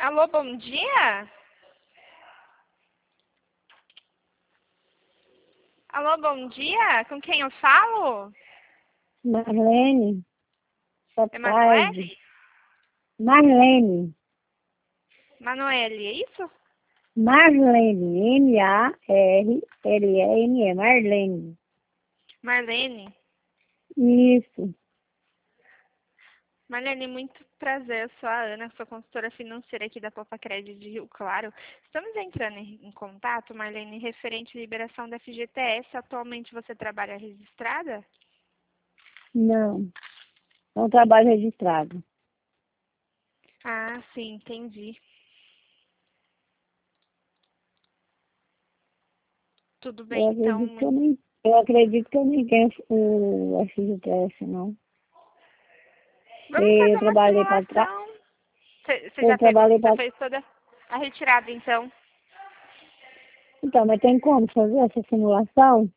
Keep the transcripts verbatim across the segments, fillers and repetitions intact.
Alô, bom dia? Alô, bom dia? Com quem eu falo? Marlene, boa tarde. Emanuele? Marlene, Manoele, é isso? Marlene, M A R L E N E, Marlene. Marlene? Isso. Marlene, muito prazer. Eu sou a Ana, sou consultora financeira aqui da Popa Crédito de Rio Claro. Estamos entrando em em contato, Marlene, referente à liberação da F G T S. Atualmente você trabalha registrada? Não, não trabalho registrado. Ah, sim, entendi. Tudo Eu bem, então. acredito que eu nem, eu acredito que eu nem tenho o F G T S, não. Vamos Eu fazer uma trabalhei para trás, simulação. Você você eu já pegou, trabalhei já para... fez toda a retirada, então? Então, mas tem como fazer essa simulação?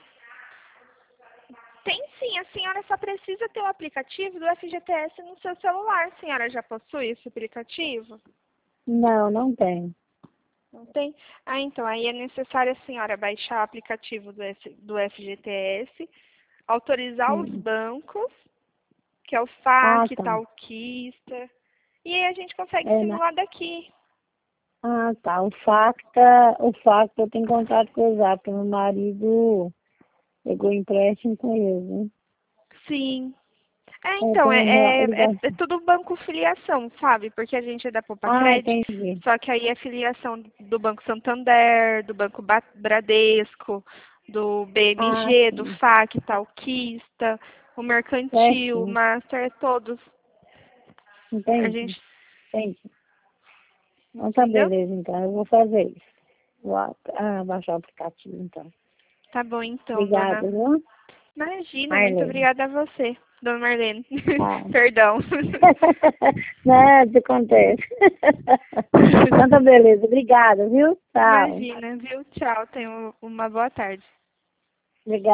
Tem sim, a senhora só precisa ter o aplicativo do F G T S no seu celular. A senhora já possui esse aplicativo? Não, não tem. Não tem? Ah, então, aí é necessário a senhora baixar o aplicativo do, F, do F G T S, autorizar os Hum. bancos, que é o Ah, FAQ, tá. Talquista, e aí a gente consegue É, na... simular daqui. Ah, tá. O Facta, o Facta eu tenho contato com o Zap, porque meu marido pegou empréstimo com ele, né? Sim. É, Eu então, tenho é, uma é, é, é ligação. tudo banco filiação, sabe? Porque a gente é da Ah, Popacred, entendi. só que aí é filiação do Banco Santander, do Banco Ba- Bradesco, do Ah, B M G, do sim. FAC, Talquista, o Mercantil, o Certinho. Master, é todos. A Entendi. gente, Entendi. Então tá entendeu? beleza, então. Eu vou fazer isso. Vou a- ah, baixar o aplicativo, então. Tá bom então, Obrigada, dona. viu? Imagina, muito Marlene. obrigada a você, dona Marlene. Ah. Perdão. Nada acontece. Então tá beleza. Obrigada, viu? Tchau. Imagina, viu? Tchau, tenha uma boa tarde. Obrigada.